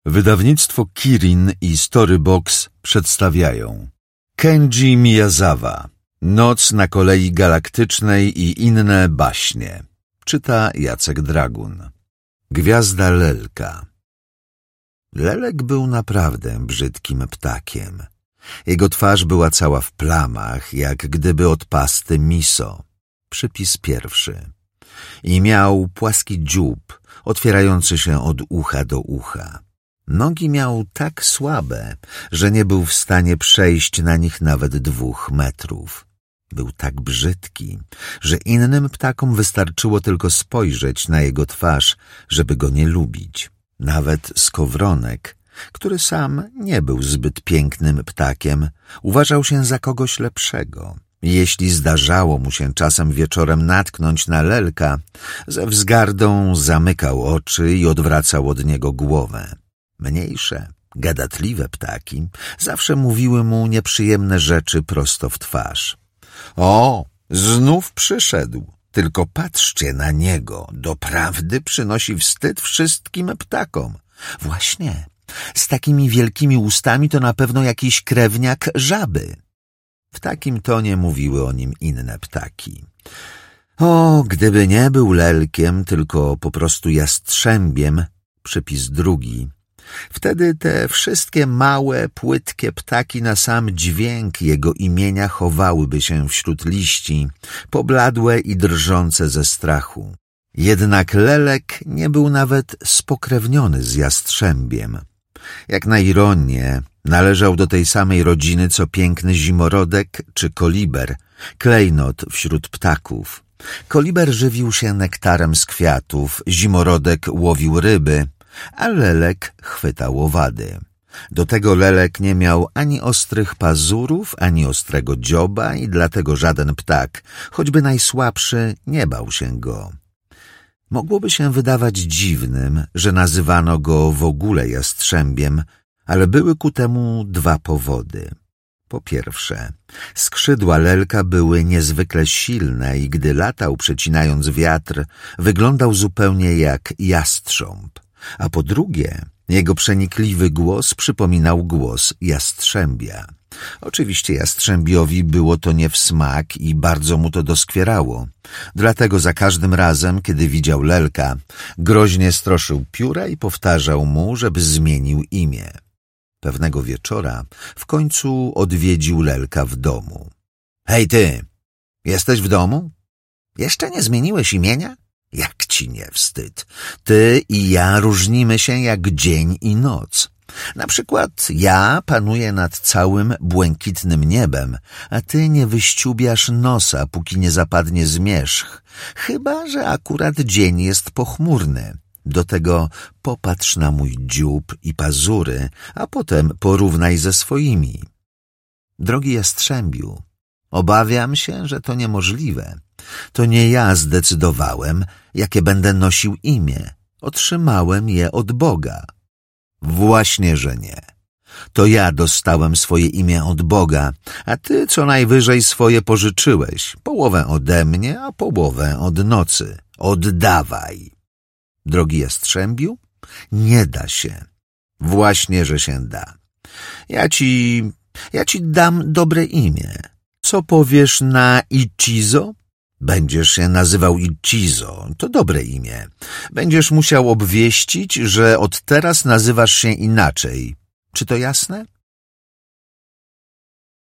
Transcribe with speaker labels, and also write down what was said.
Speaker 1: Wydawnictwo Kirin i Storybox przedstawiają Kenji Miyazawa, Noc na kolei galaktycznej i inne baśnie. Czyta Jacek Dragun. Gwiazda Lelka. Lelek był naprawdę brzydkim ptakiem. Jego twarz była cała w plamach, jak gdyby od pasty miso. Przypis pierwszy. I miał płaski dziób, otwierający się od ucha do ucha. Nogi miał tak słabe, że nie był w stanie przejść na nich nawet 2 metrów. Był tak brzydki, że innym ptakom wystarczyło tylko spojrzeć na jego twarz, żeby go nie lubić. Nawet skowronek, który sam nie był zbyt pięknym ptakiem, uważał się za kogoś lepszego. Jeśli zdarzało mu się czasem wieczorem natknąć na Lelka, ze wzgardą zamykał oczy i odwracał od niego głowę. Mniejsze, gadatliwe ptaki zawsze mówiły mu nieprzyjemne rzeczy prosto w twarz. O, znów przyszedł. Tylko patrzcie na niego. Doprawdy przynosi wstyd wszystkim ptakom. Właśnie, z takimi wielkimi ustami to na pewno jakiś krewniak żaby. W takim tonie mówiły o nim inne ptaki. O, gdyby nie był lelkiem, tylko po prostu jastrzębiem, przypis drugi, wtedy te wszystkie małe, płytkie ptaki na sam dźwięk jego imienia chowałyby się wśród liści, pobladłe i drżące ze strachu. Jednak lelek nie był nawet spokrewniony z jastrzębiem. Jak na ironię, należał do tej samej rodziny co piękny zimorodek czy koliber, klejnot wśród ptaków. Koliber żywił się nektarem z kwiatów, zimorodek łowił ryby, a lelek chwytał owady. Do tego lelek nie miał ani ostrych pazurów, ani ostrego dzioba i dlatego żaden ptak, choćby najsłabszy, nie bał się go. Mogłoby się wydawać dziwnym, że nazywano go w ogóle jastrzębiem, ale były ku temu 2 powody. Po pierwsze, skrzydła lelka były niezwykle silne i gdy latał przecinając wiatr, wyglądał zupełnie jak jastrząb. A po drugie, jego przenikliwy głos przypominał głos jastrzębia. Oczywiście jastrzębiowi było to nie w smak i bardzo mu to doskwierało. Dlatego za każdym razem, kiedy widział lelka, groźnie stroszył pióra i powtarzał mu, żeby zmienił imię. Pewnego wieczora w końcu odwiedził lelka w domu. Hej ty, jesteś w domu? Jeszcze nie zmieniłeś imienia? Jak ci nie wstyd? Ty i ja różnimy się jak dzień i noc. Na przykład ja panuję nad całym błękitnym niebem, a ty nie wyściubiasz nosa, póki nie zapadnie zmierzch, chyba że akurat dzień jest pochmurny. Do tego popatrz na mój dziób i pazury, a potem porównaj ze swoimi. Drogi jastrzębiu, obawiam się, że to niemożliwe. To nie ja zdecydowałem, jakie będę nosił imię. Otrzymałem je od Boga. Właśnie, że nie. To ja dostałem swoje imię od Boga, a ty co najwyżej swoje pożyczyłeś. Połowę ode mnie, a połowę od nocy. Oddawaj. Drogi jastrzębiu, nie da się. Właśnie, że się da. Ja ci dam dobre imię. Co powiesz na Ichizo? Będziesz się nazywał Ichizo. To dobre imię. Będziesz musiał obwieścić, że od teraz nazywasz się inaczej. Czy to jasne?